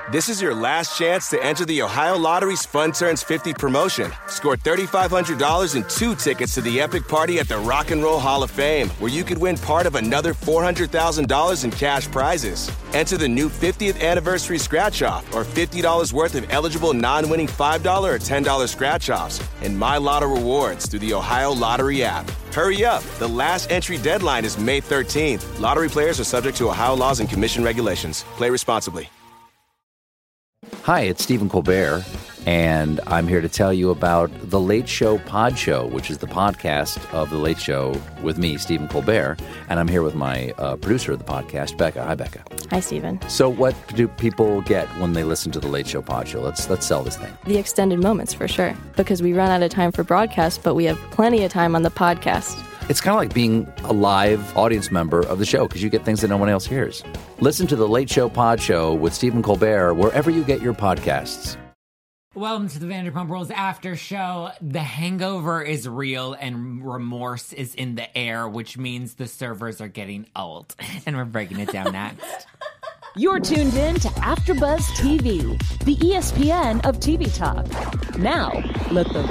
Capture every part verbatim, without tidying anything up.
This is your last chance to enter the Ohio Lottery's Fun Turns fifty promotion. Score three thousand five hundred dollars and two tickets to the epic party at the Rock and Roll Hall of Fame, where you could win part of another four hundred thousand dollars in cash prizes. Enter the new fiftieth anniversary scratch-off or fifty dollars worth of eligible non-winning five dollars or ten dollars scratch-offs and My Lotto rewards through the Ohio Lottery app. Hurry up. The last entry deadline is May thirteenth. Lottery players are subject to Ohio laws and commission regulations. Play responsibly. Hi, it's Stephen Colbert, and I'm here to tell you about The Late Show Pod Show, which is the podcast of The Late Show with me, Stephen Colbert, and I'm here with my uh, producer of the podcast, Becca. Hi, Becca. Hi, Stephen. So what do people get when they listen to The Late Show Pod Show? Let's let's sell this thing. The extended moments, for sure, because we run out of time for broadcast, but we have plenty of time on the podcast. It's kind of like being a live audience member of the show because you get things that no one else hears. Listen to The Late Show Pod Show with Stephen Colbert wherever you get your podcasts. Welcome to the Vanderpump Rules After Show. The hangover is real and remorse is in the air, which means the servers are getting old. And we're breaking it down next. You're tuned in to AfterBuzz T V, the E S P N of T V talk. Now, let the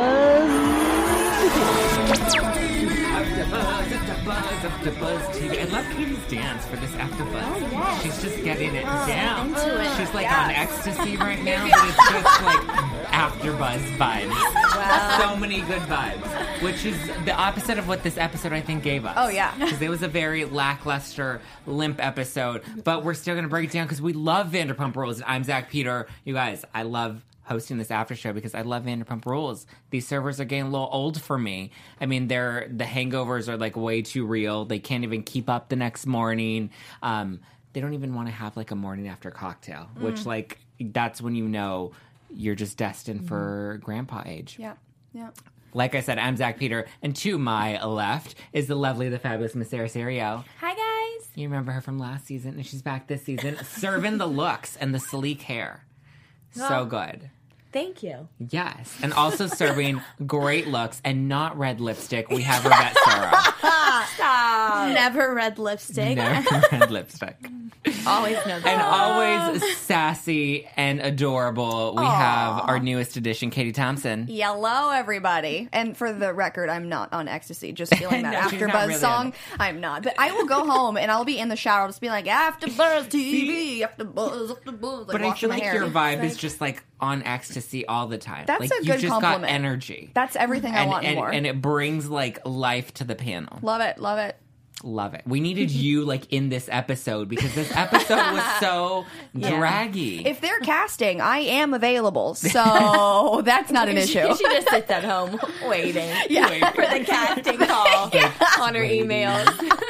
buzz begin. AfterBuzz, AfterBuzz T V. I love Katie's dance for this AfterBuzz. Oh, yes. She's just getting it Oh, down. into it. She's like Yeah. on ecstasy right now, but it's just like AfterBuzz vibes. Wow. So many good vibes, which is the opposite of what this episode I think gave us. Oh, yeah. Because it was a very lackluster, limp episode, but we're still going to break it down because we love Vanderpump Rules. I'm Zach Peter. You guys, I love hosting this after show because I love Vanderpump Rules. These servers are getting a little old for me. I mean, they're the hangovers are like way too real. They can't even keep up the next morning. Um, they don't even want to have like a morning after cocktail, mm. which like that's when you know you're just destined mm. for grandpa age. Yeah, yeah. Like I said, I'm Zach Peter, and to my left is the lovely, the fabulous Miss Sarah Serio. Hi, guys. You remember her from last season, and she's back this season, serving the looks and the sleek hair. So Well, good. Thank you. Yes. And also serving great looks and not red lipstick. We have Rivette Sarah. Stop. Never red lipstick. Never red lipstick. Always know that. And always sassy and adorable. We Aww. have our newest addition, Katie Thompson. Hello, everybody. And for the record, I'm not on ecstasy. Just feeling that No, she's not AfterBuzz really song. on I'm not. But I will go home and I'll be in the shower just being like, AfterBuzz T V, AfterBuzz, AfterBuzz. Like, But I washing feel my like hair. your vibe It's is just like on ecstasy all the time. That's like, a you've good just compliment. got energy. That's everything I and, want and, more. and it brings like life to the panel. Love it. Love it. Love it. We needed you like in this episode because this episode was so Yeah. draggy. If they're casting, I am available. So that's not an issue. She just sits at home waiting Yeah. Wait. for the casting call on her emails.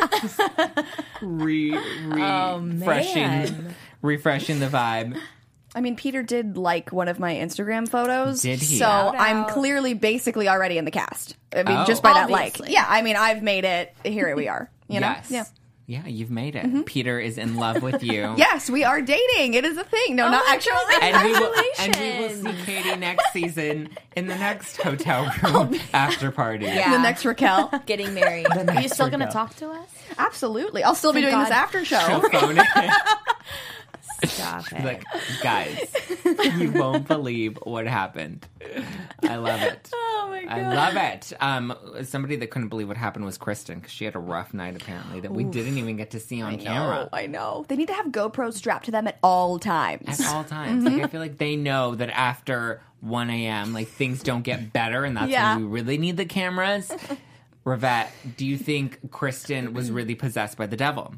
Re, Oh, refreshing, man. refreshing the vibe. I mean, Peter did like one of my Instagram photos. Did he? So Shout I'm out. clearly basically already in the cast. I mean, Oh. just by that like. Obviously. Yeah, I mean, I've made it. Here we are. You know? Yes. Yeah. Yeah, you've made it. Peter is in love with you. Yes, we are dating. It is a thing. No, Oh not my actually. God. And we, will, and we will Congratulations. see Katie next season in the next hotel room after party. Yeah. The next Raquel. Getting married. Are you next still going to workout. talk to us? Absolutely. I'll still be Thank doing this God. after show. She'll phone it. Stop it. Like, guys, you won't believe what happened. I love it. Oh my God. I love it. Um, somebody that couldn't believe what happened was Kristen because she had a rough night apparently that we didn't even get to see on I camera know. I know. They need to have GoPros strapped to them at all times. at all times. Like I feel like they know that after one a.m. like things don't get better, and that's Yeah. when we really need the cameras. Rivette, do you think Kristen was really possessed by the devil?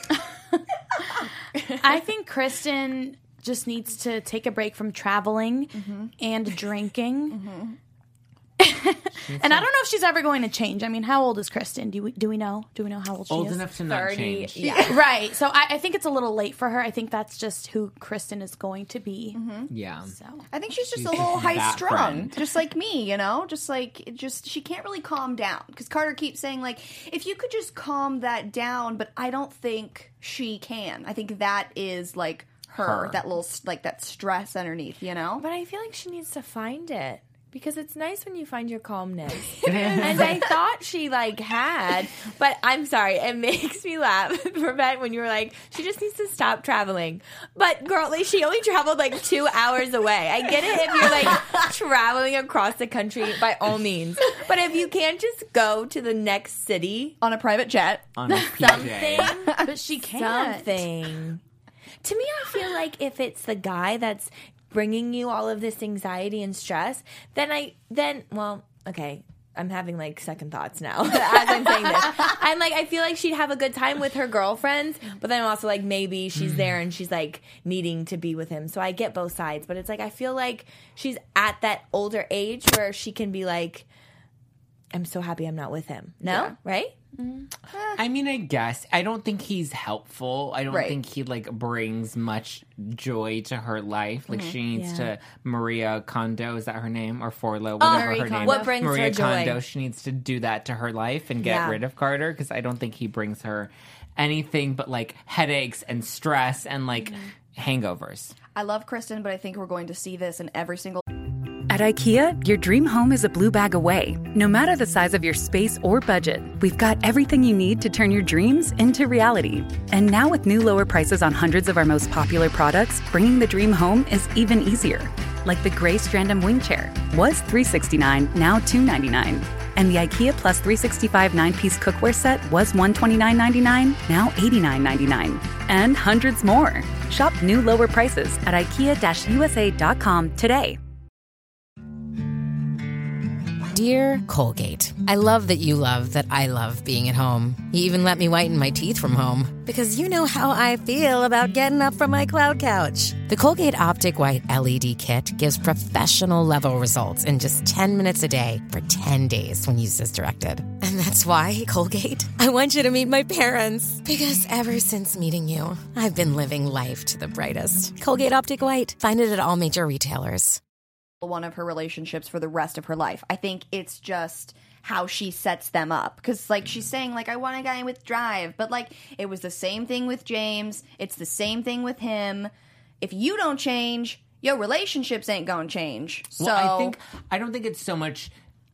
I think Kristen just needs to take a break from traveling Mm-hmm. and drinking. And I don't know if she's ever going to change. I mean, how old is Kristen? Do we do we know? Do we know how old she Old is? enough to not change. Yeah. Right. So I, I think it's a little late for her. I think that's just who Kristen is going to be. Yeah. So I think she's just She's a little that high strung, friend. just like me, you know. Just like it just she can't really calm down because Carter keeps saying like, if you could just calm that down, but I don't think she can. I think that is like her, Her. that little like that stress underneath, you know. But I feel like she needs to find it. Because it's nice when you find your calmness. And I thought she, like, had. But I'm sorry. It makes me laugh, Prevent, when you were like, she just needs to stop traveling. But, girl, like, she only traveled, like, two hours away. I get it if you're, like, traveling across the country, by all means. But if you can't just go to the next city. On a private jet. On a something. But she can't. Something. To me, I feel like if it's the guy that's bringing you all of this anxiety and stress, then I, then, well, okay, I'm having, like, second thoughts now as I'm saying this. I'm like, I feel like she'd have a good time with her girlfriends, but then I'm also like, maybe she's there and she's, like, needing to be with him. So I get both sides, but it's like, I feel like she's at that older age where she can be like, I'm so happy I'm not with him. No? Yeah. Right? I mean, I guess. I don't think he's helpful. I don't Right. think he, like, brings much joy to her life. Like, she needs Yeah. to, Maria Kondo, is that her name? Or Forlo, whatever Marie her Kondo. name What brings Maria her joy? Kondo, she needs to do that to her life and get Yeah. rid of Carter, because I don't think he brings her anything but, like, headaches and stress and, like, hangovers. I love Kristen, but I think we're going to see this in every single. At IKEA, your dream home is a blue bag away. No matter the size of your space or budget, we've got everything you need to turn your dreams into reality. And now with new lower prices on hundreds of our most popular products, bringing the dream home is even easier. Like the gray Strandom wing chair was three hundred sixty-nine dollars, now two hundred ninety-nine dollars. And the IKEA Plus three sixty-five nine-piece cookware set was one hundred twenty-nine dollars and ninety-nine cents, now eighty-nine dollars and ninety-nine cents. And hundreds more. Shop new lower prices at ikea u s a dot com today. Dear Colgate, I love that you love that I love being at home. You even let me whiten my teeth from home. Because you know how I feel about getting up from my cloud couch. The Colgate Optic White L E D Kit gives professional-level results in just ten minutes a day for ten days when used as directed. And that's why, Colgate, I want you to meet my parents. Because ever since meeting you, I've been living life to the brightest. Colgate Optic White. Find it at all major retailers. One of her relationships for the rest of her life. I think it's just how she sets them up. Because, like, she's saying, like, I want a guy with drive. But, like, it was the same thing with James. It's the same thing with him. If you don't change, your relationships ain't gonna change. So Well, I think, I don't think it's so much...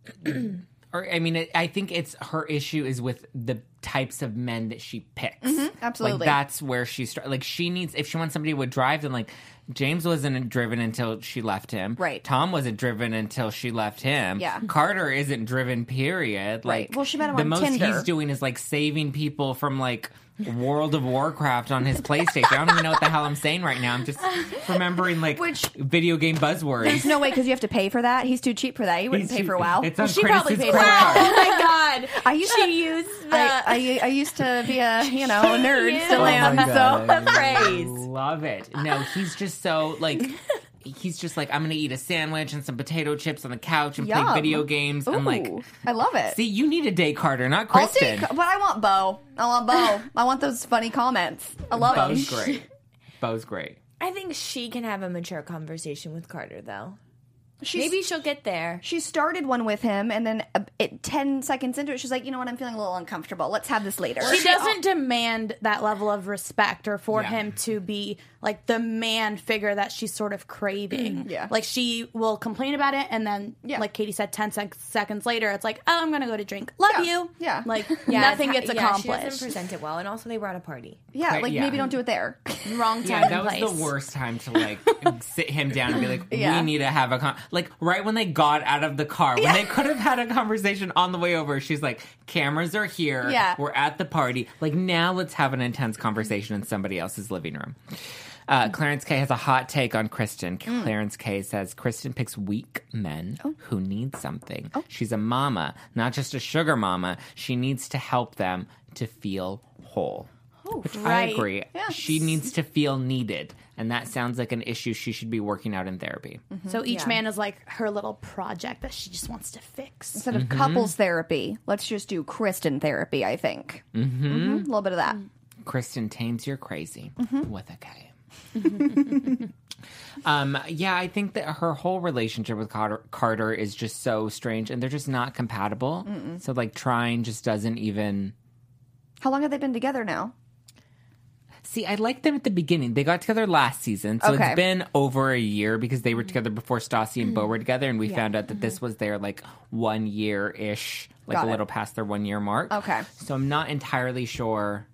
Or, I mean, it, I think it's her issue is with the types of men that she picks. Mm-hmm, absolutely. Like, that's where she's... Like, she needs... If she wants somebody with drive, then, like... James wasn't driven until she left him. Right. Tom wasn't driven until she left him. Yeah. Carter isn't driven, period. Right. Like, Well, she met him the on most Tinder. he's doing is, like, saving people from, like... World of Warcraft on his PlayStation. I don't even know what the hell I'm saying right now. I'm just remembering, like, Which- video game buzzwords. there's no way because you have to pay for that. He's too cheap for that. He wouldn't He's pay too- for WoW. It's on she Curtis's probably paid for credit WoW. card. Oh my God. I used to She used the I, I, I used to be a, you know, a nerd. Yeah. Still Oh am. my God. So The phrase. Love it. No, he's just so, like... He's just like, I'm going to eat a sandwich and some potato chips on the couch and Yum. play video games. Ooh, And like, I love it. see, you need to date Carter, not I'll Kristen. take, but I want Bo. I want Bo. I want those funny comments. I love them. Bo's great. Bo's great. I think she can have a mature conversation with Carter, though. She's, Maybe she'll get there. she started one with him, and then uh, it, ten seconds into it, she's like, you know what, I'm feeling a little uncomfortable. Let's have this later. She doesn't demand that level of respect or for Yeah. him to be like the man figure that she's sort of craving. Yeah. Like she will complain about it and then, Yeah. like Katie said, ten sec- seconds later, it's like, oh, I'm going to go to drink. Love Yeah. you. Yeah. Like Yeah, nothing it's- gets yeah, accomplished. She doesn't present it well, and also they were at a party. Yeah, Right, like yeah. maybe don't do it there. Wrong time Yeah, and that was place. the worst time to like sit him down and be like, Yeah. we need to have a con-. Like right when they got out of the car, when they could have had a conversation on the way over, she's like, cameras are here. Yeah. We're at the party. Like now let's have an intense conversation in somebody else's living room. Uh, Clarence K has a hot take on Kristen. Clarence K says, Kristen picks weak men who need something. She's a mama, not just a sugar mama. She needs to help them to feel whole. Which I right. agree. Yeah. She needs to feel needed. And that sounds like an issue she should be working out in therapy. So each man is like her little project that she just wants to fix. Instead of couples therapy, let's just do Kristen therapy, I think. Mm-hmm. Mm-hmm. A little bit of that. Kristen tames your crazy with a K. um, yeah, I think that her whole relationship with Carter, Carter is just so strange, and they're just not compatible. Mm-mm. So, like, trying just doesn't even... How long have they been together now? See, I liked them at the beginning. They got together last season, so Okay. it's been over a year because they were together before Stassi and Beau were together, and we found out that this was their like one year ish, like Got a it. little past their one year mark. Okay. So I'm not entirely sure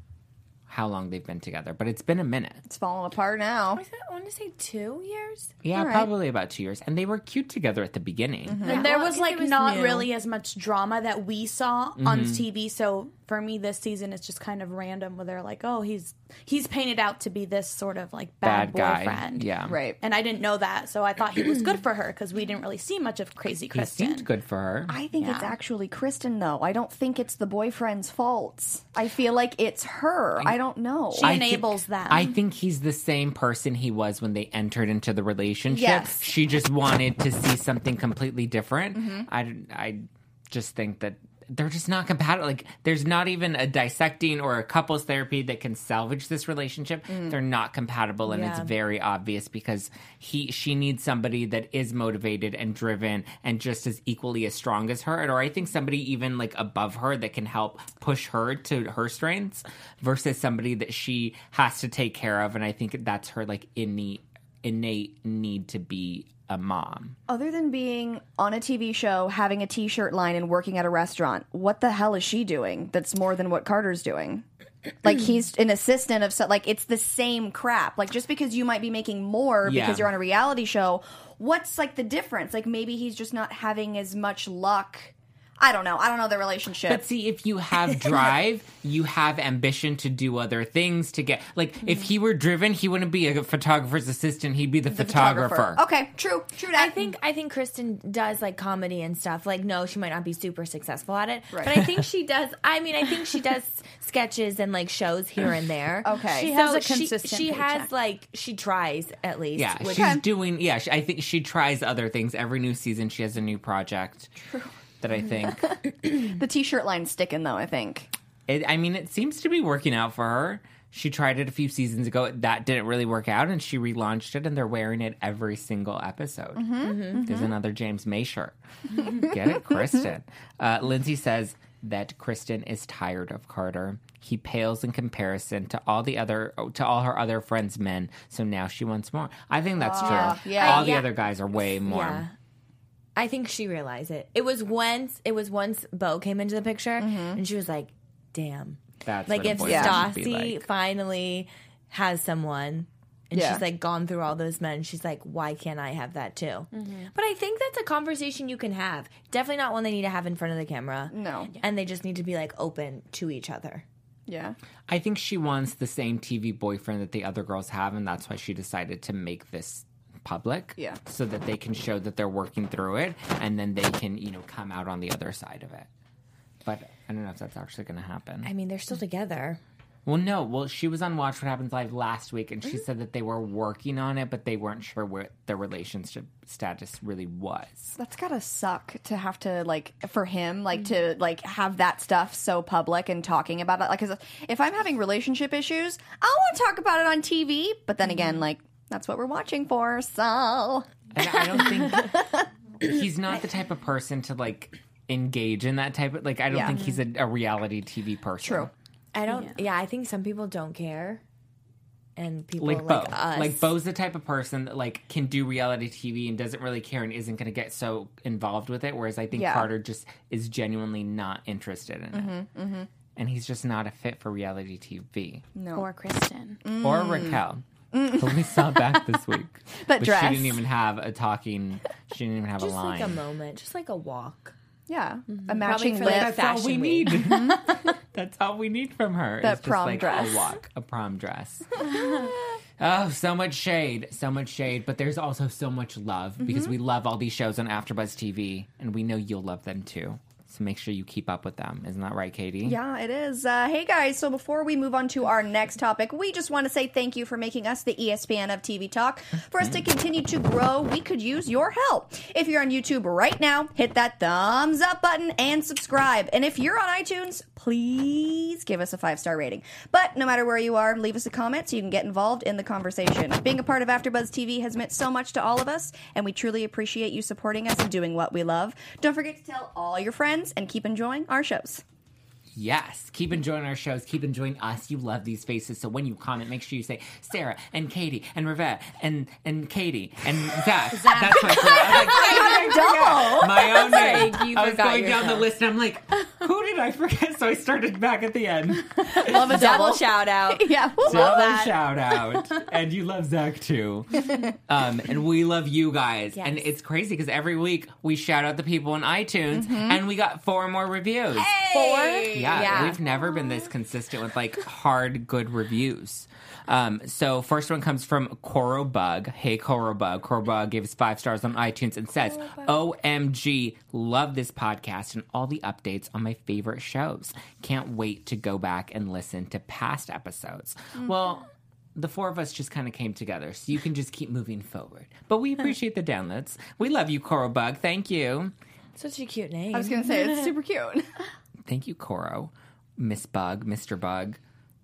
how long they've been together, but it's been a minute. It's falling apart now. I want to say two years. Yeah, All right. probably about two years, and they were cute together at the beginning. And there Well, was I like think it was not new. really as much drama that we saw on T V. So for me, this season is just kind of random. Where they're like, "Oh, he's he's painted out to be this sort of like bad, Bad guy. boyfriend." Yeah. Right. And I didn't know that, so I thought he was good for her because we didn't really see much of Crazy He Kristen. seemed good for her. I think it's Yeah. actually Kristen, though. I don't think it's the boyfriend's fault. I feel like it's her. I don't know. She I think- enables them. I think he's the same person he was when they entered into the relationship. Yes. She just wanted to see something completely different. Mm-hmm. I, I just think that they're just not compatible. Like, there's not even a dissecting or a couples therapy that can salvage this relationship. Mm. They're not compatible, and it's Yeah. very obvious because he she needs somebody that is motivated and driven and just as equally as strong as her, or I think somebody even like above her that can help push her to her strengths versus somebody that she has to take care of. And I think that's her like innate innate need to be a mom. Other than being on a T V show, having a T-shirt line, and working at a restaurant, what the hell is she doing that's more than what Carter's doing? Like, he's an assistant of so, like, it's the same crap. Like, just because you might be making more Yeah. because you're on a reality show, what's like the difference? Like, maybe he's just not having as much luck. I don't know. I don't know the relationship. But see, if you have drive, you have ambition to do other things to get. Like, if he were driven, he wouldn't be a photographer's assistant. He'd be the, The photographer. Okay, true, true. That I think I think Kristen does like comedy and stuff. Like, no, she might not be super successful at it, Right. but I think she does. I mean, I think she does sketches and like shows here and there. Okay. She So has a she- consistent She, has paycheck. like she tries at least. Yeah, which- she's doing. Yeah, she, I think she tries other things every new season. She has a new project that I think. the T-shirt line's sticking, though. I think. It, I mean, it seems to be working out for her. She tried it a few seasons ago. That didn't really work out, and she relaunched it, and they're wearing it every single episode. Mm-hmm. There's another James May shirt. Get it, Kristen? Uh, Lindsay says that Kristen is tired of Carter. He pales in comparison to all the other to all her other friends' men. So now she wants more. I think that's true. yeah. all the Yeah. other guys are way more. Yeah. I think she realized it. It was once. It was once Beau came into the picture, and she was like, "Damn." That's Like what a if boyfriend should be Stassi like. finally has someone and Yeah. she's like gone through all those men, she's like, why can't I have that too? But I think that's a conversation you can have. Definitely not one they need to have in front of the camera. No. And they just need to be like open to each other. Yeah. I think she wants the same T V boyfriend that the other girls have, and that's why she decided to make this public. Yeah. So that they can show that they're working through it, and then they can, you know, come out on the other side of it. But I don't know if that's actually going to happen. I mean, they're still together. Well, no. Well, she was on Watch What Happens Live last week, and she Mm-hmm. said that they were working on it, but they weren't sure what their relationship status really was. That's gotta suck to have to, like, for him, like, to, like, have that stuff so public and talking about it. Like, 'cause if I'm having relationship issues, I want to talk about it on T V. But then again, like, that's what we're watching for, so. And I don't think he's not the type of person to like engage in that type of like. I don't Yeah. think he's a, a reality T V person. True. I don't, yeah. I think some people don't care. And people Like like, Beau, us. like Beau's the type of person that like can do reality T V and doesn't really care and isn't going to get so involved with it. Whereas I think Yeah. Carter just is genuinely not interested in it, mm-hmm. and he's just not a fit for reality T V. No. Or Kristen. Or Raquel, who we saw back this week, That but dress. she didn't even have a talking. She didn't even have just a line. like a moment, just like a walk. Yeah. Mm-hmm. A matching for, like, lip. That's all we Fashion need. week. That's all we need from her. That is just prom like dress. A walk, a prom dress. Oh, so much shade, so much shade, but there's also so much love because we love all these shows on AfterBuzz T V, and we know you'll love them too. So make sure you keep up with them. Isn't that right, Katie? Yeah, it is. Uh, hey, guys. So before we move on to our next topic, we just want to say thank you for making us the E S P N of T V Talk. For us to continue to grow, we could use your help. If you're on YouTube right now, hit that thumbs up button and subscribe. And if you're on iTunes, please give us a five-star rating. But no matter where you are, leave us a comment so you can get involved in the conversation. Being a part of AfterBuzz T V has meant so much to all of us, and we truly appreciate you supporting us and doing what we love. Don't forget to tell all your friends and keep enjoying our shows. Yes. Keep enjoying our shows. Keep enjoying us. You love these faces. So when you comment, make sure you say Sarah and Katie and Rivette and and Katie and Zach. Zach. That's my friend. I was like, I double. my own name. Like, you I was forgot going down yourself. the list and I'm like, who did I forget? So I started back at the end. Love a double shout out. Yeah. Love Double that. shout out. And you love Zach too. Um, and we love you guys. Yes. And it's crazy because every week we shout out the people on iTunes and we got four more reviews. Four? Yeah, Yeah. we've never been this consistent with like hard, good reviews. Um, so first one comes from Coro Bug. Hey, Coro Bug. Coro Bug gave us five stars on iTunes and says, O M G, love this podcast and all the updates on my favorite shows. Can't wait to go back and listen to past episodes. Mm-hmm. Well, the four of us just kind of came together, so you can just keep moving forward. But we appreciate the downloads. We love you, Coro Bug. Thank you. Such a cute name. I was going to say, it's super cute. Thank you, Coro. Miss Bug, Mister Bug.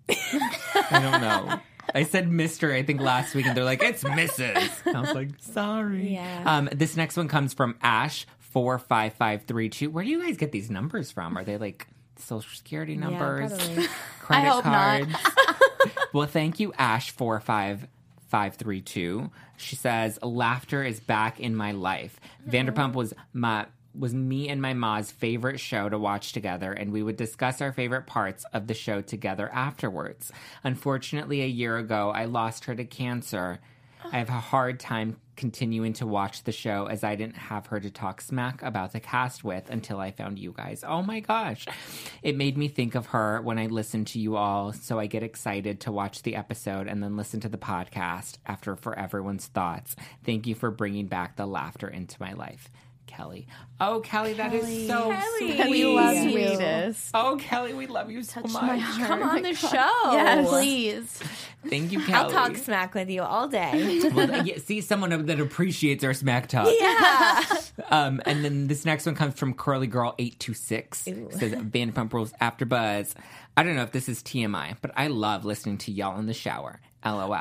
I don't know. I said Mister I think last week, and they're like, it's Missus I was like, sorry. Yeah. Um, this next one comes from Ash four five five three two. Where do you guys get these numbers from? Are they like social security numbers? probably. Credit I hope not. cards? Well, thank you, Ash four five five three two. She says, laughter is back in my life. Vanderpump was my was me and my ma's favorite show to watch together, and we would discuss our favorite parts of the show together afterwards. Unfortunately, a year ago, I lost her to cancer. I have a hard time continuing to watch the show as I didn't have her to talk smack about the cast with until I found you guys. Oh my gosh. It made me think of her when I listen to you all, so I get excited to watch the episode and then listen to the podcast after for everyone's thoughts. Thank you for bringing back the laughter into my life. Kelly. Oh, Kelly, that is so Kelly. sweet. We love you. Sweetest. Oh, Kelly, we love you so much. Come on the show. Yes, please. Thank you, Kelly. I'll talk smack with you all day. Well, yeah, see someone that appreciates our smack talk. Yeah. Um, and then this next one comes from Curly Girl eight two six. It says, Vanderpump Rules After Buzz. I don't know if this is T M I, but I love listening to y'all in the shower. L O L.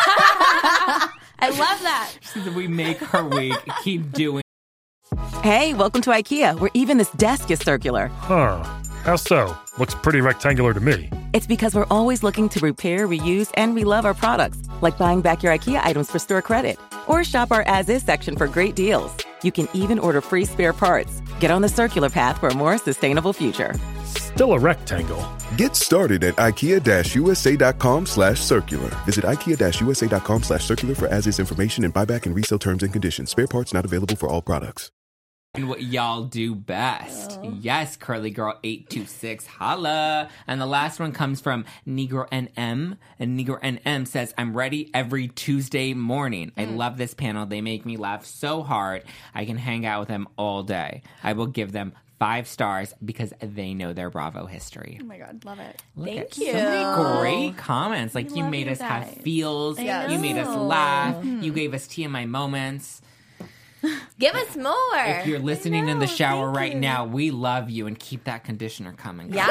I love that. She says, we make her week. Keep doing. Hey, welcome to IKEA, where even this desk is circular. Huh. How so? Looks pretty rectangular to me. It's because we're always looking to repair, reuse, and relove our products, like buying back your IKEA items for store credit. Or shop our as-is section for great deals. You can even order free spare parts. Get on the circular path for a more sustainable future. Still a rectangle. Get started at ikea-usa.com slash circular. Visit ikea-usa.com slash circular for as-is information and buyback and resale terms and conditions. Spare parts not available for all products. And what y'all do best. Oh. Yes, Curly Girl eight two six, holla. And the last one comes from Negro N M. And Negro N M says, I'm ready every Tuesday morning. Mm. I love this panel. They make me laugh so hard. I can hang out with them all day. I will give them five stars because they know their Bravo history. Oh my God, love it. Look Thank at you. So many great comments. Like, We you love made you us have guys. feels. Yes. You made us laugh. Mm. You gave us T M I moments. Give us more. If you're listening know, in the shower right you. now, we love you, and keep that conditioner coming. Yeah.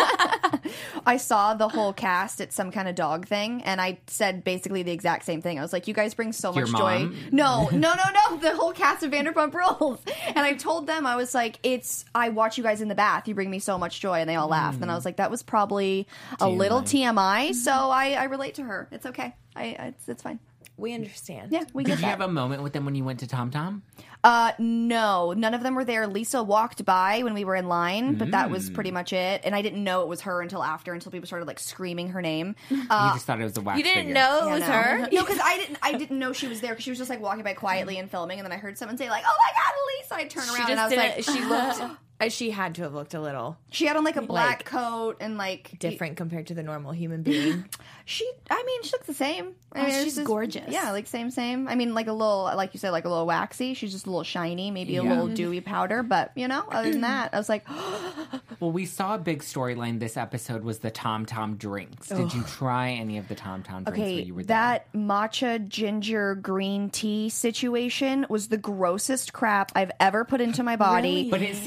I saw the whole cast at some kind of dog thing, and I said basically the exact same thing. I was like, you guys bring so Your much mom? joy. No, no, no, no. The whole cast of Vanderpump Rules. And I told them, I was like, it's, I watch you guys in the bath. You bring me so much joy. And they all laughed. Mm. And I was like, that was probably a T M I. little T M I. So I, I relate to her. It's okay. I, it's, it's fine. We understand. Yeah, we Did get you that. have a moment with them when you went to Tom Tom? Uh, no, none of them were there. Lisa walked by when we were in line, but that was pretty much it. And I didn't know it was her until after, until people started like screaming her name. Uh, you just thought it was a wax You didn't figure. know it yeah, was no. her? No, because I didn't. I didn't know she was there because she was just like walking by quietly and filming, and then I heard someone say like, "Oh my God, Lisa!" I turn She around just and I was didn't. like, she looked. uh, She had to have looked a little She had on like a black Like, coat and like different compared to the normal human being. She, I mean, she looks the same. I Oh, mean, it's she's just- gorgeous. Yeah, like same, same. I mean, like a little, like you said, like a little waxy. She's just a little shiny, maybe a Yeah. little dewy powder. But you know, other than that, I was like, Well, we saw a big storyline this episode was the Tom Tom drinks. Did you try any of the Tom Tom drinks okay, when you were there? that matcha ginger green tea situation was the grossest crap I've ever put into my body. But it sounds so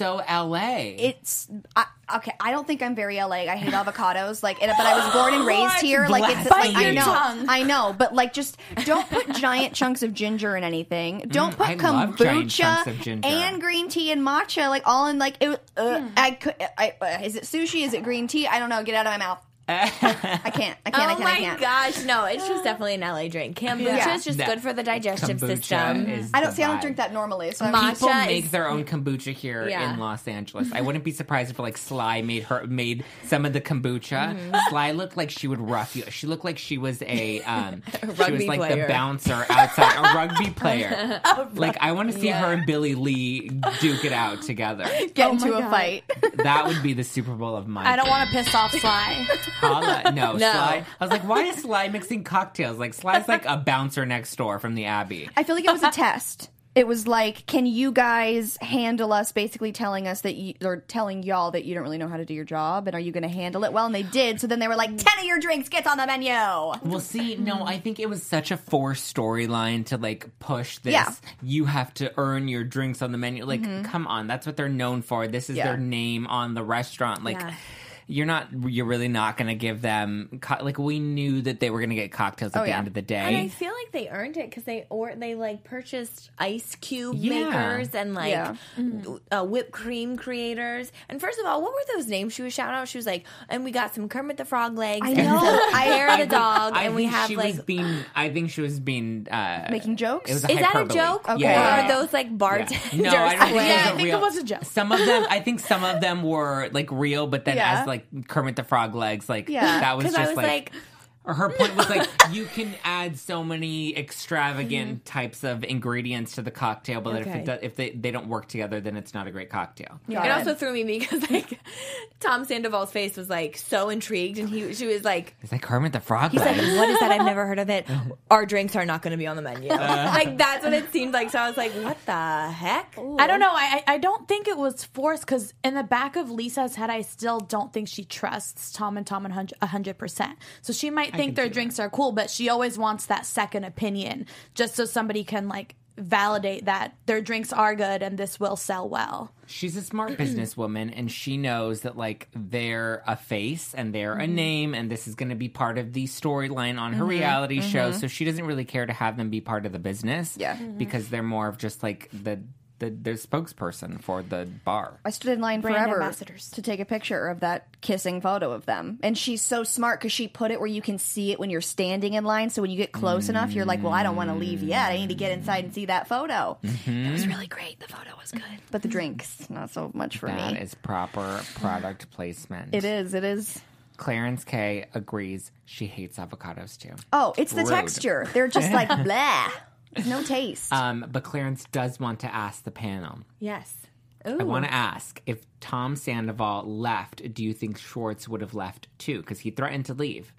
so L A. It's I, okay. I don't think I'm very L A. I hate avocados. Like, and, but I was born and raised here. Like, it's like I know, tongue. I know. But like, just don't put giant chunks of ginger in anything. Don't Mm, put I love giant chunks kombucha of ginger. and green tea and matcha like all in like. It, uh, I could. I, uh, is it sushi? Is it green tea? I don't know. Get out of my mouth. I can't. I can't. Oh I can't. my I can't. gosh, no, it's just definitely an L A drink. Kombucha Yeah. is just That- good for the digestive kombucha system. is I don't the see. I don't vibe. drink that normally. So I'm- Matcha People make is- their own kombucha here Yeah. in Los Angeles. I wouldn't be surprised if like Sly made her made some of the kombucha. Mm-hmm. Sly looked like she would rough you. She looked like she was a um, she was rugby like player. the bouncer outside, a rugby player. Like I want to see Yeah. her and Billy Lee duke it out together. get Oh into my a God. fight. That would be the Super Bowl of my. I don't want to piss off Sly. Holla. No, No. Sly. I was like, why is Sly mixing cocktails? Like Sly's like a bouncer next door from the Abbey. I feel like it was a test. It was like, can you guys handle us basically telling us that you, or telling y'all that you don't really know how to do your job, and are you going to handle it well? And they did. So then they were like, ten of your drinks gets on the menu. Well, see, no, I think it was such a forced storyline to like push this. Yeah. You have to earn your drinks on the menu. Like, come on, that's what they're known for. This is Yeah. their name on the restaurant. Like. Yeah. You're not. You're really not going to give them. Co- like we knew that they were going to get cocktails at Oh, the yeah. end of the And I day. feel like they earned it because they or they like purchased ice cube Yeah. makers and like Yeah. uh, whipped cream creators. And first of all, what were those names she was shouting out? She was like, and we got some Kermit the Frog legs. I and know. some I- hair of I the think- dog, I and we think have she like. was being. I think she was being uh, Making jokes? It was a Is that a hyperbole. joke? Okay. Or Yeah. are those like bartenders? No, I don't think playing? Yeah, those I are think real. it was a joke. Some of them, I think some of them were like real, but then Yeah. as like Kermit the Frog legs, like Yeah. that was Because just I was like, like, or her point was like, you can add so many extravagant types of ingredients to the cocktail, but if Okay. it do, if they they don't work together, then it's not a great cocktail. Got it it. also threw me because like Tom Sandoval's face was like so intrigued, and he she was like, It's like Kermit the Frog he's like, legs. what is that? I've never heard of it. Our drinks are not going to be on the menu. Like that's what it seemed like. So I was like, what the heck? I don't know. I I I don't think it was forced because in the back of Lisa's head, I still don't think she trusts Tom and Tom a hundred percent. So she might think their drinks are cool, but she always wants that second opinion, just so somebody can like validate that their drinks are good and this will sell well. She's a smart businesswoman, and she knows that like they're a face and they're a name, and this is going to be part of the storyline on her reality show. So she doesn't really care to have them be part of the business, Yeah. because they're more of just like the the, the spokesperson for the bar. I stood in line Brand forever ambassadors. to take a picture of that kissing photo of them. And she's so smart because she put it where you can see it when you're standing in line. So when you get close enough, you're like, well, I don't want to leave yet. I need to get inside and see that photo. It was really great. The photo was good. But the drinks, not so much for That me. is proper product placement. It is. It is. Clarence K agrees. She hates avocados too. Oh, it's the Rude. texture. They're just like, blah. There's no taste. Um, but Clarence does want to ask the panel. Yes. I want to ask, if Tom Sandoval left, do you think Schwartz would have left too? Because he threatened to leave.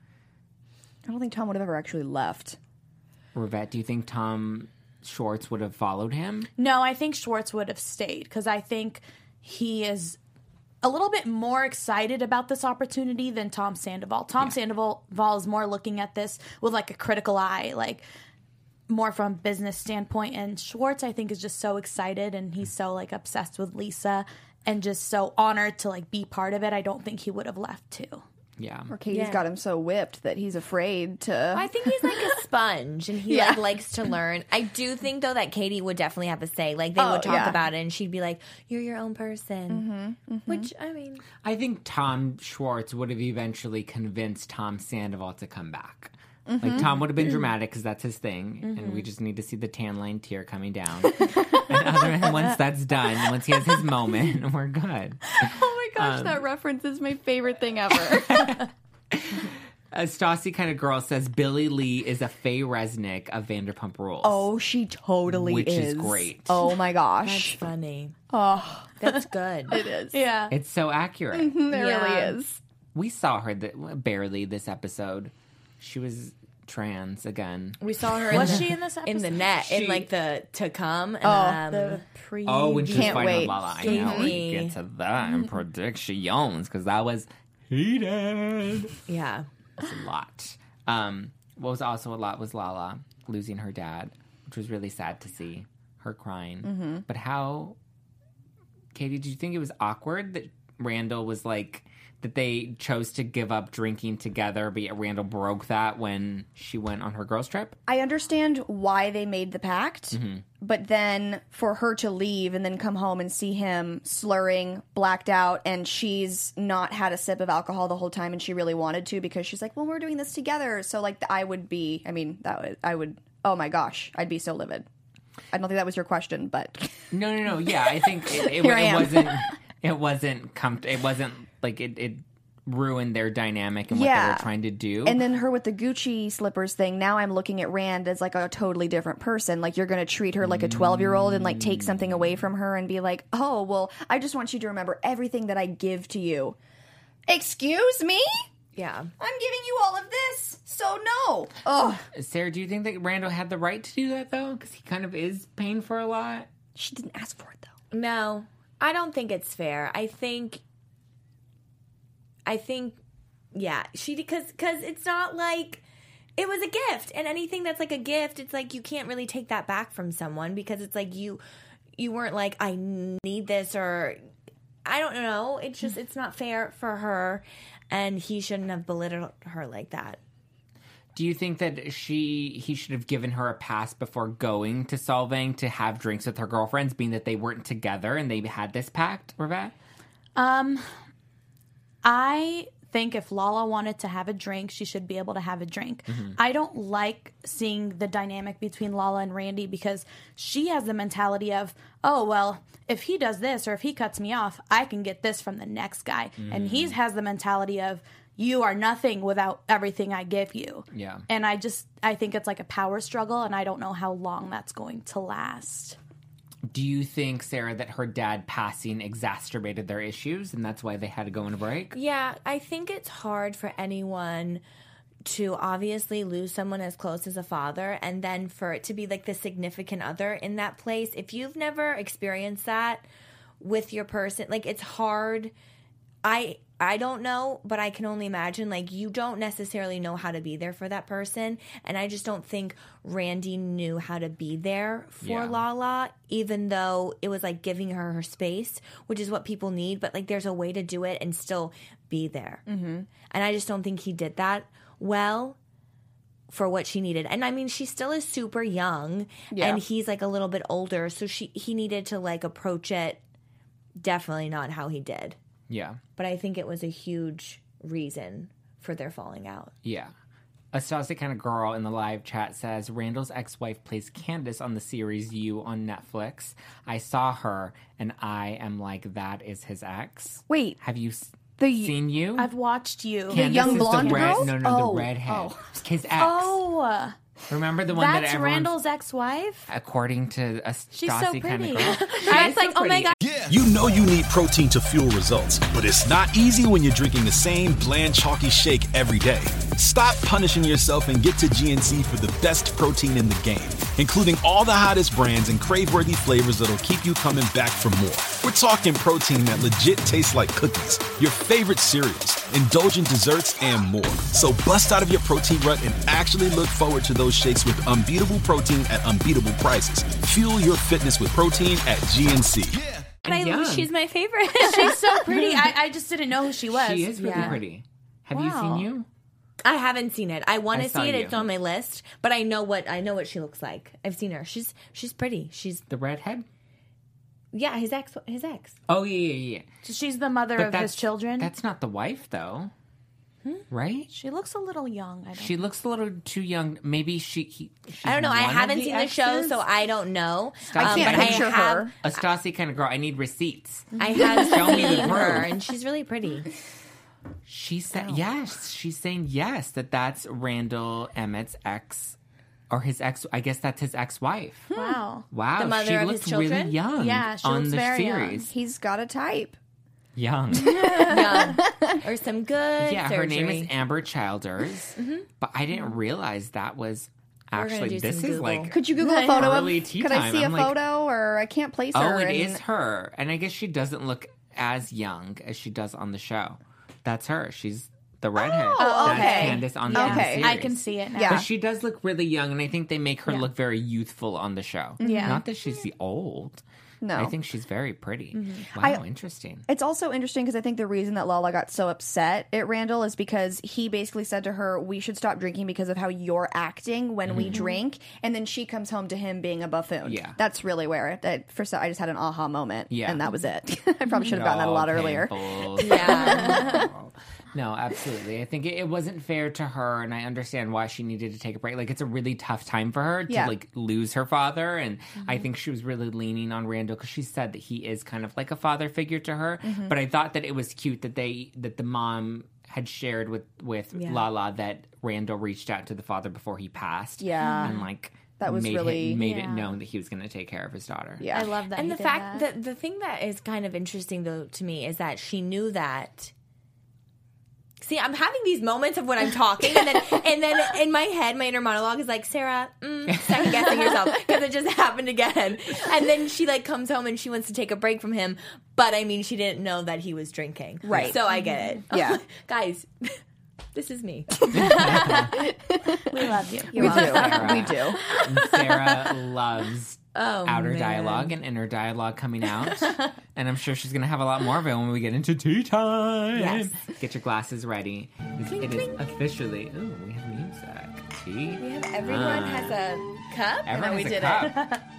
I don't think Tom would have ever actually left. Rivette, do you think Tom Schwartz would have followed him? No, I think Schwartz would have stayed because I think he is a little bit more excited about this opportunity than Tom Sandoval. Tom Sandoval is more looking at this with like a critical eye, like more from a business standpoint. And Schwartz, I think, is just so excited and he's so like obsessed with Lisa and just so honored to like be part of it. I don't think he would have left too. Yeah. Or Katie's Yeah. got him so whipped that he's afraid to. I think he's like a sponge and he Yeah. like likes to learn. I do think though that Katie would definitely have a say. Like they Oh, would talk yeah. about it and she'd be like, "You're your own person," which I mean, I think Tom Schwartz would have eventually convinced Tom Sandoval to come back. Like, Tom would have been dramatic because that's his thing, and we just need to see the tan line tear coming down. And other, and once that's done, once he has his moment, we're good. Oh my gosh, that reference is my favorite thing ever. A Stassi kind of girl says Billy Lee is a Faye Resnick of Vanderpump Rules. Oh, she totally Which is. is great. Oh my that's gosh. funny. Oh, That's good. it is. Yeah. It's so accurate. It Yeah. really is. We saw her th- barely this episode. She was trans again. We saw her. Was in the, she in this episode? in the net She- in like the to come? And, Oh, um, the pre. Oh, when she was Can't fighting wait. with Lala. I Gave know. We me- get to that in predictions because that was heated. yeah. It's a lot. Um, what was also a lot was Lala losing her dad, which was really sad to see her crying. Mm-hmm. But how Katie, do you think it was awkward that Randall was like, that they chose to give up drinking together, but yet Randall broke that when she went on her girls' trip? I understand why they made the pact, Mm-hmm. but then for her to leave and then come home and see him slurring, blacked out, and she's not had a sip of alcohol the whole time and she really wanted to because she's like, well, we're doing this together. So, like, I would be, I mean, that would, I would, oh my gosh, I'd be so livid. I don't think that was your question, but... No, no, no. Yeah, I think it, it, Here I it am. wasn't, it wasn't, com- it wasn't, like, it, it ruined their dynamic and what they Yeah. were trying to do. And then her with the Gucci slippers thing, now I'm looking at Rand as like a totally different person. Like, you're going to treat her like a twelve-year-old and like take something away from her and be like, oh, well, I just want you to remember everything that I give to you. Excuse me? Yeah. I'm giving you all of this, so no. Oh, Sarah, do you think that Randall had the right to do that, though? Because he kind of is paying for a lot. she didn't ask for it, though. No, I don't think it's fair. I think, I think, yeah, she because because it's not like it was a gift, and anything that's like a gift, it's like you can't really take that back from someone because it's like you you weren't like I need this or I don't know. It's just it's not fair for her, and he shouldn't have belittled her like that. Do you think that she he should have given her a pass before going to Solvang to have drinks with her girlfriends, being that they weren't together and they had this pact, Ravette? Um, I think if Lala wanted to have a drink, she should be able to have a drink. Mhm. I don't like seeing the dynamic between Lala and Randy because she has the mentality of, oh, well, if he does this or if he cuts me off, I can get this from the next guy. And he Mhm. has the mentality of, you are nothing without everything I give you. Yeah. And I just, I think it's like a power struggle, and I don't know how long that's going to last. Do you think, Sarah, that her dad passing exacerbated their issues and that's why they had to go on a break? Yeah, I think it's hard for anyone to obviously lose someone as close as a father and then for it to be like the significant other in that place. If you've never experienced that with your person, like it's hard. I I don't know, but I can only imagine like you don't necessarily know how to be there for that person, and I just don't think Randy knew how to be there for Yeah. Lala, even though it was like giving her her space, which is what people need, but like there's a way to do it and still be there. Mm-hmm. And I just don't think he did that well for what she needed. And I mean, she still is super young, Yeah. and he's like a little bit older, so she he needed to like approach it definitely not how he did. Yeah. But I think it was a huge reason for their falling out. Yeah. A Stassi kind of girl in the live chat says, Randall's ex-wife plays Candace on the series You on Netflix. I saw her, and I am like, that is his ex. Wait. Have you s- The seen You? I've watched you. Candace is the red, girl? No, no, Oh. the redhead. Oh. His ex. Oh, Remember the one that's that everyone, Randall's ex-wife? according to a She's so Stassi kind of pretty. girl. I was like, oh my god. You know you need protein to fuel results, but it's not easy when you're drinking the same bland, chalky shake every day. Stop punishing yourself and get to G N C for the best protein in the game, including all the hottest brands and crave-worthy flavors that'll keep you coming back for more. We're talking protein that legit tastes like cookies, your favorite cereals, indulgent desserts, and more. So bust out of your protein rut and actually look forward to those shakes with unbeatable protein at unbeatable prices. Fuel your fitness with protein at G N C. I, young. she's my favorite. She's so pretty. I, I just didn't know who she was. She is really Yeah. pretty. Have Wow. you seen You? I haven't seen it. I want I to saw see it. you. It's on my list, but I know what I know what she looks like. I've seen her. She's she's pretty. She's The redhead? yeah. His ex. His ex. Oh, yeah, yeah, yeah. So she's the mother But of that's- his children. That's not the wife, though. Right? She looks a little young. I don't. She looks a little too young. Maybe she. He, I don't know. I one of haven't the seen the show, exes? so I don't know. I Um, can't but picture I have, her. A Stassi kind of girl. I need receipts. I have Show me the seen her, proof. and she's really pretty. She said yes. She's saying yes that that's Randall Emmett's ex, or his ex. I guess that's his ex-wife. Wow. Wow, The mother she of looked his children? really young. Yeah, she on looks the very young. series. He's got a type. Young. Young. Or some good yeah, her name surgery. is Amber Childers, Mhm. but I didn't realize that was We're gonna actually. do This some is Google. like. Could you Google a photo of? early tea Could I time. see I'm a like, photo, or I can't place Oh, her? it and- is her, and I guess she doesn't look as young as she does on the show. That's her. She's the redhead. Oh, That's okay. Candace on the, Yeah. on the Okay. series. I can see it now. Yeah. But she does look really young, and I think they make her Yeah. look very youthful on the show. Yeah. Not that she's the old. No. I think she's very pretty. Mm-hmm. Wow, I- interesting. It's also interesting because I think the reason that Lala got so upset at Randall is because he basically said to her, we should stop drinking because of how you're acting when we Mhm. drink. And then she comes home to him being a buffoon. Yeah. That's really where, that, first I just had an aha moment. Yeah. And that was it. I probably should have gotten that a lot Oh, earlier. pimples. Yeah. No, absolutely. I think it, it wasn't fair to her, and I understand why she needed to take a break. Like, it's a really tough time for her to, Yeah. like, lose her father, and Mm-hmm. I think she was really leaning on Randall because she said that he is kind of like a father figure to her. Mhm. But I thought that it was cute that they that the mom had shared with with Yeah. Lala that Randall reached out to the father before he passed. Yeah. and like That was made really- it, made Yeah. it known that he was going to take care of his daughter. Yeah. I love that. And he the did fact that. that the thing that is kind of interesting though to me is that she knew that. See, I'm having these moments of when I'm talking, and then and then in my head, my inner monologue is like, Sarah, mm, second guessing yourself because it just happened again. And then she like comes home and she wants to take a break from him, but I mean, she didn't know that he was drinking, Right. So I get it. Yeah. Guys. This is me. We love you. We do. Sarah. We do. And Sarah loves Oh, outer man. dialogue and inner dialogue coming out. And I'm sure she's going to have a lot more of it when we get into tea time. Yes. Get your glasses ready. It's, it is officially, ooh, we have music. Tea. We have everyone time. has a cup. Everyone and we has a did cup. it.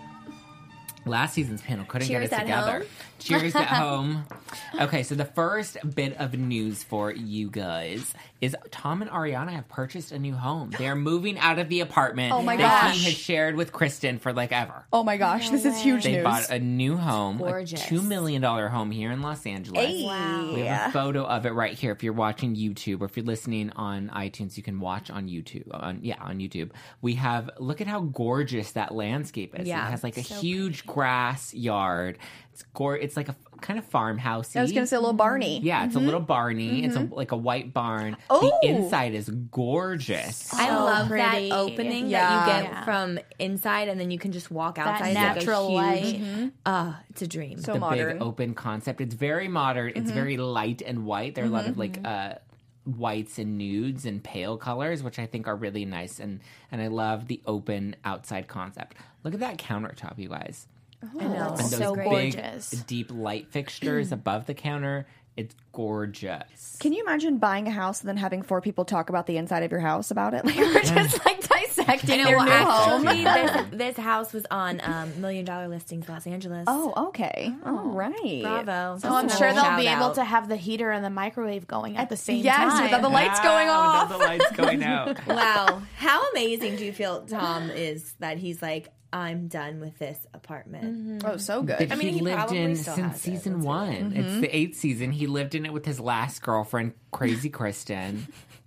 Last season's panel couldn't Cheers get at it together. home. Cheers at home. Okay, so the first bit of news for you guys is Tom and Ariana have purchased a new home. They are moving out of the apartment Oh my that gosh. he has shared with Kristen for like ever. Oh my gosh, this is huge They news. bought a new home, a gorgeous. two million dollar home here in Los Angeles. Hey. Wow. We have a photo of it right here. If you're watching YouTube or if you're listening on iTunes, you can watch on YouTube. On yeah, on YouTube. We have look at how gorgeous that landscape is. Yeah, it has like a so huge grass yard. It's gor- It's like a f- kind of farmhouse. I was going to say a little Barney. Yeah, it's Mhm. a little Barney. It's a, Mhm. like a white barn. Oh. The inside is gorgeous. I So love pretty. that opening Yeah. that you get Yeah. from inside, and then you can just walk outside. That It's natural like a light. huge, Mhm. uh, it's a dream. So the modern. big open concept. It's very modern. It's Mhm. very light and white. There are a lot of Mm-hmm. like uh, whites and nudes and pale colors, which I think are really nice. And and I love the open outside concept. Look at that countertop, you guys. I know. And those so big, gorgeous. deep light fixtures above the counter. It's gorgeous. Can you imagine buying a house and then having four people talk about the inside of your house about it? Like we're just like dissecting I know, your well, new home. actually, this, this house was on um, Million Dollar Listings Los Angeles. Oh, okay. All right. Bravo. So I'm Just sure another they'll be shout able out. to have the heater and the microwave going at the same Yes, time. without the lights going Ah, off. without the lights going out. Wow. How amazing do you feel Tom is that he's like, I'm done with this apartment. Oh, so good. That I mean, he, he lived probably in still since has it. season Let's one. be Mm-hmm. It's the eighth season. He lived in it with his last girlfriend, Crazy Kristen.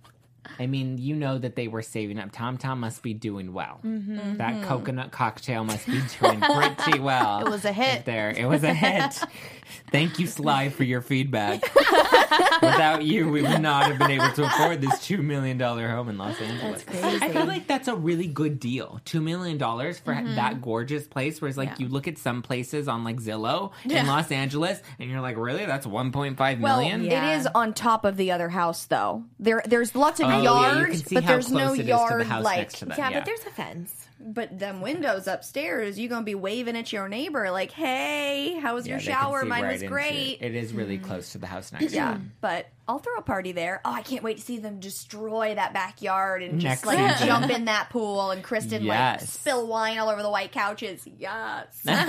I mean, you know that they were saving up. Tom Tom must be doing well. Mm-hmm. That coconut cocktail must be doing pretty well. It was a hit. There, it was a hit. Thank you, Sly, for your feedback. Without you, we would not have been able to afford this two million dollar home in Los Angeles. That's crazy. I feel like that's a really good deal. Two million dollars for that gorgeous place. Whereas, like, Yeah. you look at some places on like Zillow Yeah. in Los Angeles, and you're like, really? That's one point five Well, million? Yeah. it is on top of the other house, though. There, there's lots of Oh, yeah, you yard, can see but how there's no close it is to the yard house like. next to them. Yeah, Yeah. but there's a fence. But them windows upstairs, you gonna be waving at your neighbor like, "Hey, how was Yeah, your they can shower? see Mine right was into great." it. It is really close to the house next Yeah, to but I'll throw a party there. Oh, I can't wait to see them destroy that backyard and just Next like season. jump in that pool and Kristen like Yes. spill wine all over the white couches. Yes.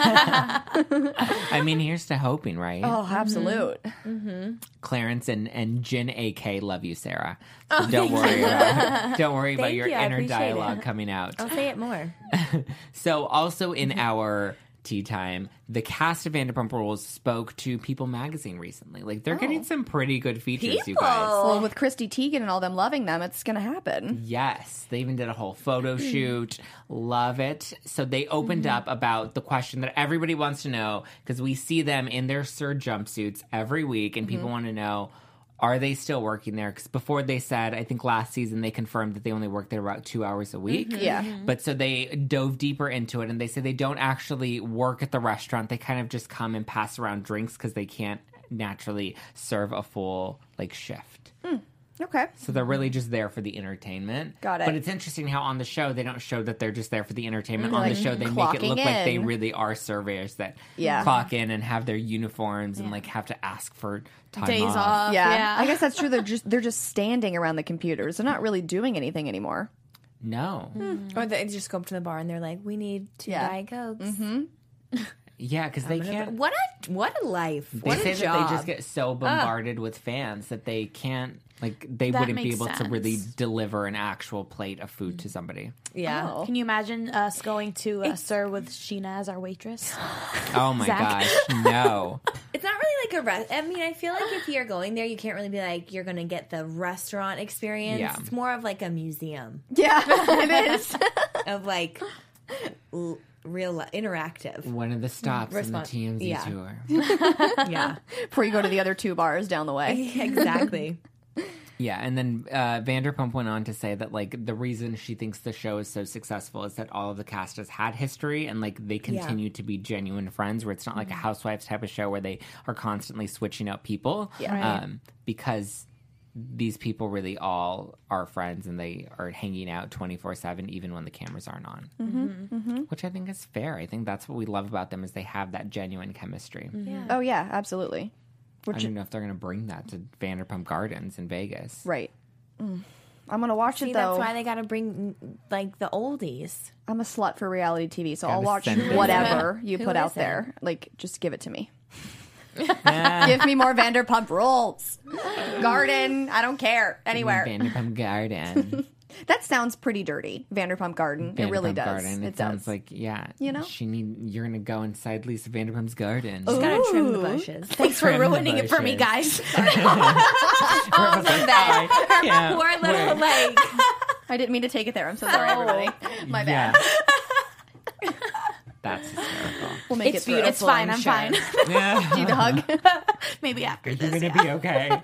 I mean, here's to hoping, right? Oh, absolute. Clarence and, and Jen A K love you, Sarah. So don't worry about don't worry about Thank your you, I inner appreciate dialogue it. coming out. I'll say it more. So also in our tea time, the cast of Vanderpump Rules spoke to People magazine recently. Like they're getting some pretty good features, you guys. Well, with Christy Teigen and all them loving them, it's gonna happen. Yes, they even did a whole photo shoot. Love it. So they opened up about the question that everybody wants to know because we see them in their Sir jumpsuits every week, and people want to know, are they still working there? Because before they said, I think last season they confirmed that they only work there about two hours a week. Yeah. But so they dove deeper into it, and they say they don't actually work at the restaurant. They kind of just come and pass around drinks because they can't naturally serve a full like shift. Okay. So they're really just there for the entertainment. Got it. But it's interesting how on the show they don't show that they're just there for the entertainment. Mhm. On the Like, show they make it look clocking like they in. really are surveyors that Yeah. clock in and have their uniforms and like have to ask for time Days off. off. Yeah. Yeah. I guess that's true. They're just they're just standing around the computers. They're not really doing anything anymore. No. Or they just go up to the bar and they're like, "We need two Yeah. Diet Cokes." Mm-hmm. Yeah, because they can't. What a what a life! They What say a that job. they just get so bombarded with fans that they can't, like, they That wouldn't be makes able to really sense. deliver an actual plate of food to somebody. Yeah. Can you imagine us going to uh, Sir with Sheena as our waitress? Oh my Zach. gosh, no. It's not really like a rest. I mean, I feel like if you're going there, you can't really be like you're going to get the restaurant experience. Yeah. It's more of like a museum Yeah, it is. of like l- real li- interactive. One of the stops in the Respons- T M Z yeah. tour. Yeah, Before you go to the other two bars down the way. exactly. Yeah, and then uh, Vanderpump went on to say that, like, the reason she thinks the show is so successful is that all of the cast has had history and, like, they continue to be genuine friends, where it's not like a Housewives type of show where they are constantly switching out people. Yeah. Right. Um, because these people really all are friends and they are hanging out twenty-four seven even when the cameras aren't on. Mm-hmm. Which I think is fair. I think that's what we love about them is they have that genuine chemistry. Yeah. Oh yeah, absolutely. I Which don't know if they're going to bring that to Vanderpump Gardens in Vegas. right. Mm. I'm gonna watch See, it though. that's why they got to bring like the oldies. I'm a slut for reality T V, so Gotta I'll watch send it. whatever you Who put out is it? there. Like, just give it to me. Ah, Give me more Vanderpump Rules. Garden, I don't care. Anywhere. Vanderpump Garden. That sounds pretty dirty. Vanderpump Garden. it really Vanderpump does. Garden. It, It, sounds does. like, yeah. You know? She need, you're going to go inside Lisa Vanderpump's garden. Just gotta trim the bushes. Thanks for Trim the ruining it for me, bushes. guys. All of that. Her can't poor little wait. like. I didn't mean to take it there. I'm so sorry, everybody. My Yeah. bad. That's hysterical. We'll make It's it through. beautiful. It's fine. I'm sure. fine. Do you the hug? Maybe after You're this. going to yeah. be okay.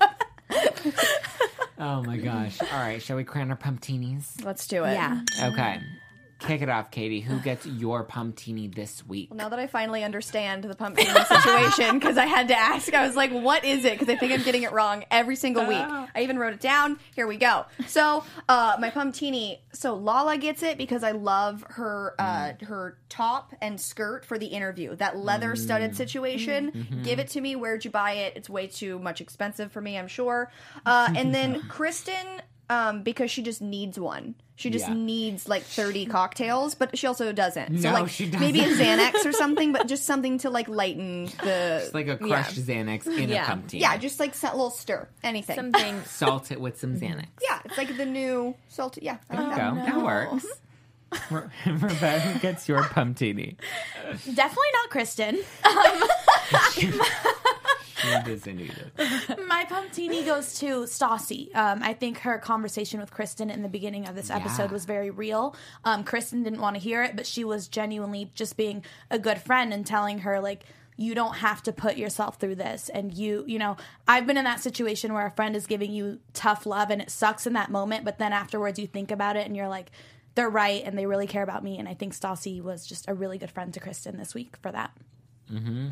Oh my gosh. All right. Shall we crown our pumptinis? Let's do it. Yeah. Okay. Kick it off, Katie. Who gets your pumptini this week? Well, now that I finally understand the pumpkin situation, because I had to ask, I was like, what is it? Because I think I'm getting it wrong every single week. I even wrote it down. Here we go. So, uh, my pumptini. So, Lala gets it because I love her uh, her top and skirt for the interview. That leather studded situation. Give it to me. Where'd you buy it? It's way too much expensive for me, I'm sure. Uh, and then Kristen, um, because she just needs one. She just Yeah. needs like thirty cocktails, but she also doesn't. so No, like she doesn't. maybe a Xanax or something, but just something to like lighten the. It's like a crushed Xanax in Yeah. a pumptini. yeah, just like a little stir, anything. Something. Salt it with some Xanax. Yeah, it's like the new salty. Yeah, I There like you that. go. That works. Re- Rebecca, who gets your pumptini? Definitely not Kristen. She doesn't need it. My pumptini goes to Stassi. Um, I think her conversation with Kristen in the beginning of this episode Yeah. was very real. Um, Kristen didn't want to hear it, but she was genuinely just being a good friend and telling her, like, you don't have to put yourself through this. And you, you know, I've been in that situation where a friend is giving you tough love and it sucks in that moment, but then afterwards you think about it and you're like, they're right and they really care about me. And I think Stassi was just a really good friend to Kristen this week for that. Mm-hmm.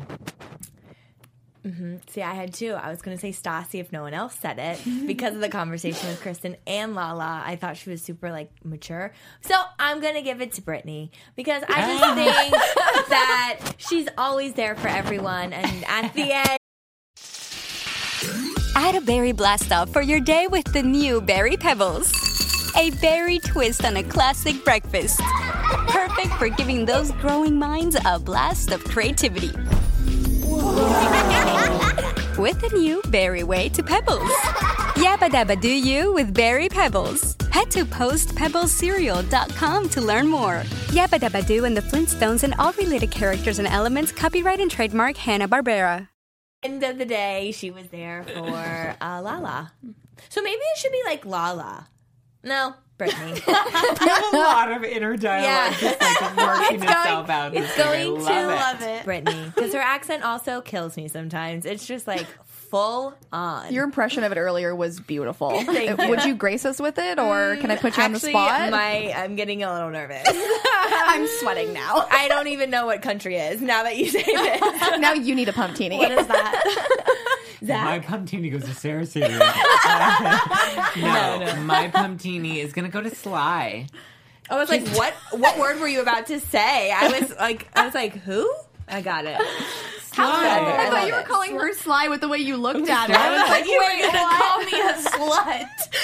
See, I had two. I was going to say Stassi if no one else said it because of the conversation with Kristen and Lala. I thought she was super like mature. So I'm going to give it to Brittany because I just think that she's always there for everyone. And at the end, Add a berry blast off for your day with the new Berry Pebbles. A berry twist on a classic breakfast. Perfect for giving those growing minds a blast of creativity. With the new Berry Way to Pebbles. Yabba dabba do you with Berry Pebbles. Head to post pebbles cereal dot com to learn more. Yabba dabba do and the Flintstones and all related characters and elements copyright and trademark Hanna-Barbera. end of the day, she was there for uh, Lala. So maybe it should be like Lala. No, Brittany. You have a lot of inner dialogue Yeah. just like working It's itself going- out. It's this week. I going to love love it. Brittany. Because her accent also kills me sometimes. It's just like full on. Your impression of it earlier was beautiful. Thank Uh, you. Would you grace us with it, or can I put you on the Actually, spot? My, I'm getting a little nervous. I'm sweating now. I don't even know what country is now that you say this. Now you need a pumptini. What is that? Zach? My Pumptini goes to Sarah Cereal. no, No, no. my Pumptini is going to go to Sly. I was like, what What word were you about to say? I was like, I was like, who? I got it. How Sly. I, I thought love you were it. calling her Sly with the way you looked at her. I I was was like, like, you wait, were gonna what? call me a slut.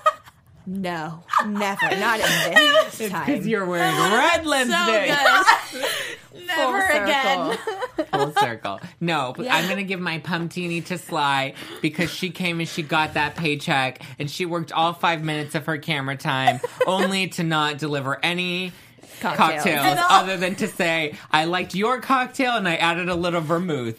No, never. Not in this It's time. because you're wearing red lipstick. So good. Never circle. again. Full circle. No, but Yeah. I'm going to give my Pumptini to Sly because she came and she got that paycheck and she worked all five minutes of her camera time only to not deliver any Cocktails. cocktails, And all- other than to say, I liked your cocktail and I added a little vermouth.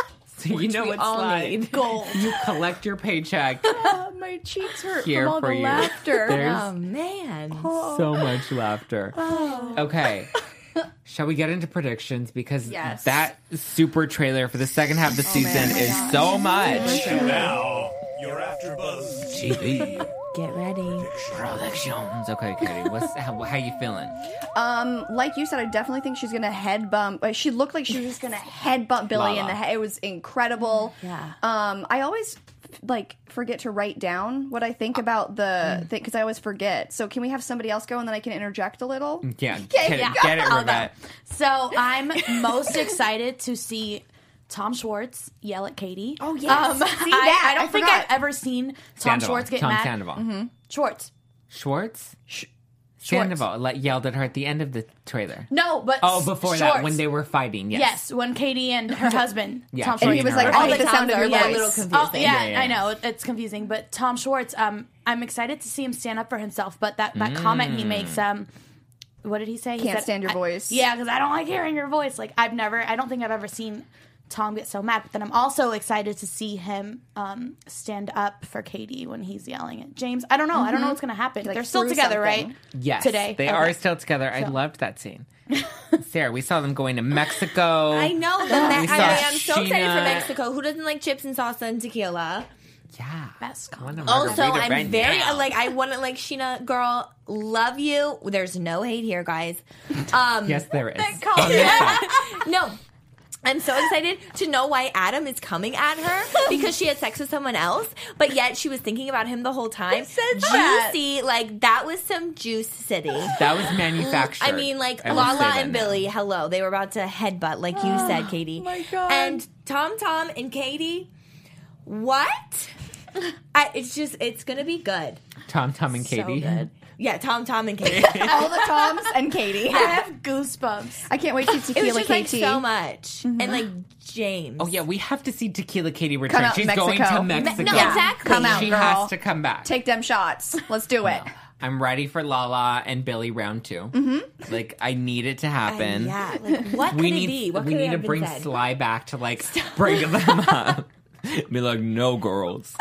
So you know we what all Sly? need. Gold. You collect your paycheck. Oh, my cheeks hurt Here from all for the you. laughter. There's Oh man. so much laughter. Okay. Shall we get into predictions? Because Yes. that super trailer for the second half of the season man, oh my is God. so much. Now, you're AfterBuzz T V Get ready. predictions. Okay, Katie, what's how, how you feeling? Um, like you said, I definitely think she's gonna head bump. Like, she looked like she was just gonna head bump Billy in Lala. the head. It was incredible. Yeah. Um, I always like forget to write down what I think about the thing because I always forget. So can we have somebody else go and then I can interject a little? Yeah, Okay, get it, yeah. get it, I'll go. Rivette. So I'm most excited to see Tom Schwartz yell at Katie. Oh, yes. Um, See I, that? I don't I think forgot. I've ever seen Tom Sandoval. Schwartz get Tom mad. Sandoval. Mhm. Schwartz. Schwartz? Sh- Sandoval like, yelled at her at the end of the trailer. No, but Oh, before Schwartz. that, when they were fighting, yes. Yes, when Katie and her husband, Yeah, Tom Katie And he Schwartz. was like, All I the hate the sound of times your are voice. a little confusing. Oh, yeah, Yeah, yeah, I yeah. know it- it's confusing, but Tom Schwartz, um, I'm excited to see him stand up for himself. But that, that comment he makes, um, what did he say? He Can't said, stand your I- voice. yeah, because I don't like hearing your voice. Like I've never, I don't think I've ever seen Tom get so mad. But then I'm also excited to see him um, stand up for Katie when he's yelling at James. I don't know. I don't know what's going to happen. Like They're still through together, something. right? Yes, Today they Okay. are still together. I So- loved that scene. Sarah, we saw them going to Mexico. I know. The me- We I saw mean, I'm so excited Sheena. for Mexico. Who doesn't like chips and salsa and tequila? Yeah. Best I want a Also, margarita I'm right very now. like I want to like Sheena, girl, love you. There's no hate here, guys. Um, Yes, there is. call On this side. no. I'm so excited to know why Adam is coming at her because she had sex with someone else, but yet she was thinking about him the whole time. said that? Juicy, like that was some juice city. That was manufactured. I mean, like I will Lala say that and now. Billy, hello, they were about to headbutt, like you said, Katie. my God. And Tom, Tom, and Katie, what? I, it's just, it's gonna be good. Tom, Tom, and Katie. So good. Yeah, Tom, Tom, and Katie. All the Toms and Katie. I have goosebumps. I can't wait to see It was Tequila just like K T. so much, and like James. Oh yeah, we have to see Tequila Katie return. Come out, She's Mexico. going to Me- Mexico. no, exactly. Come out, She girl. has to come back. Take them shots. Let's do it. I'm ready for Lala and Billy round two. Mm-hmm. Like I need it to happen. Uh, yeah, like what could we it need be? What we could it need to have been bring said? Sly back to like bring them up. Be like, no girls,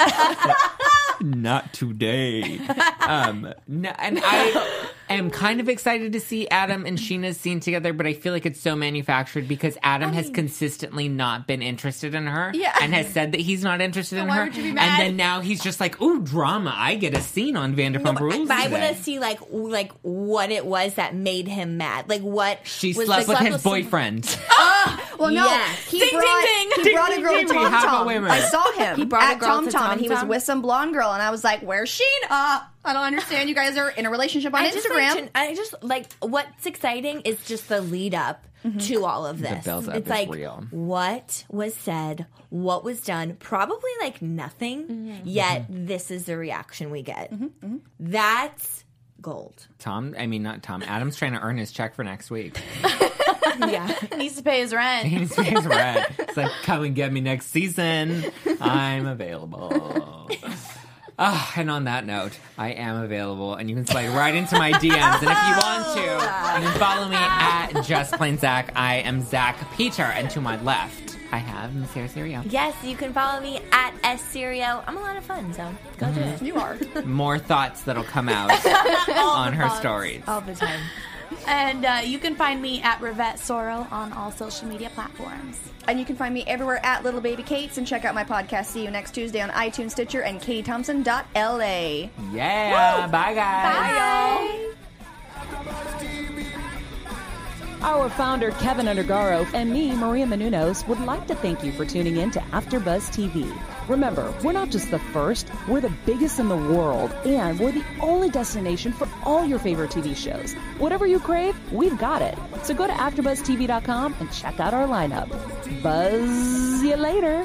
not today. Um, no, and I am kind of excited to see Adam and Sheena's scene together, but I feel like it's so manufactured because Adam has consistently not been interested in her, Yeah. and has said that he's not interested in why her. would you be And mad? then now he's just like, ooh, drama! I get a scene on Vanderpump Rules. But I today. want to see like w- like what it was that made him mad. Like what She was slept the- with his some- boyfriend. Well, no, Yes. he Ding, brought ding, ding. he brought a Ding, girl ding, to ding. Tom Half a Tom. women. I saw him. He brought a at girl Tom to Tom, Tom and he was Tom? with some blonde girl, and I was like, "Where's Sheena? I don't understand. You guys are in a relationship on I just, Instagram." like, to- I just like what's exciting is just the lead up to all of this. build-up it's is like real. what was said, what was done, probably like nothing. Yet this is the reaction we get. That's gold. Tom, I mean not Tom. Adam's trying to earn his check for next week. Yeah. Needs to pay his rent. He's he's right. It's like, come and get me next season. I'm available. Ah, and on that note, I am available, and you can slide right into my D Ms. And if you want to, you can follow me at Just Plain Zach. I am Zach Peter, and to my left, I have Miss Sarah Serio. Yes, you can follow me at S Serio. I'm a lot of fun, so go do it. You are. More thoughts that'll come out on her stories. All the time. And uh, you can find me at Rivette Sorrel on all social media platforms. And you can find me everywhere at Little Baby Kates, and check out my podcast. See you next Tuesday on iTunes, Stitcher, and katie thompson dot l a. Yeah, bye guys. Bye, y'all. Our founder, Kevin Undergaro, and me, Maria Menounos, would like to thank you for tuning in to AfterBuzz T V. Remember, we're not just the first, we're the biggest in the world, and we're the only destination for all your favorite T V shows. Whatever you crave, we've got it. So go to after buzz T V dot com and check out our lineup. Buzz you later.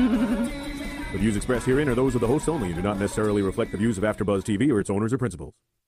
The views expressed herein are those of the hosts only and do not necessarily reflect the views of AfterBuzz T V or its owners or principals.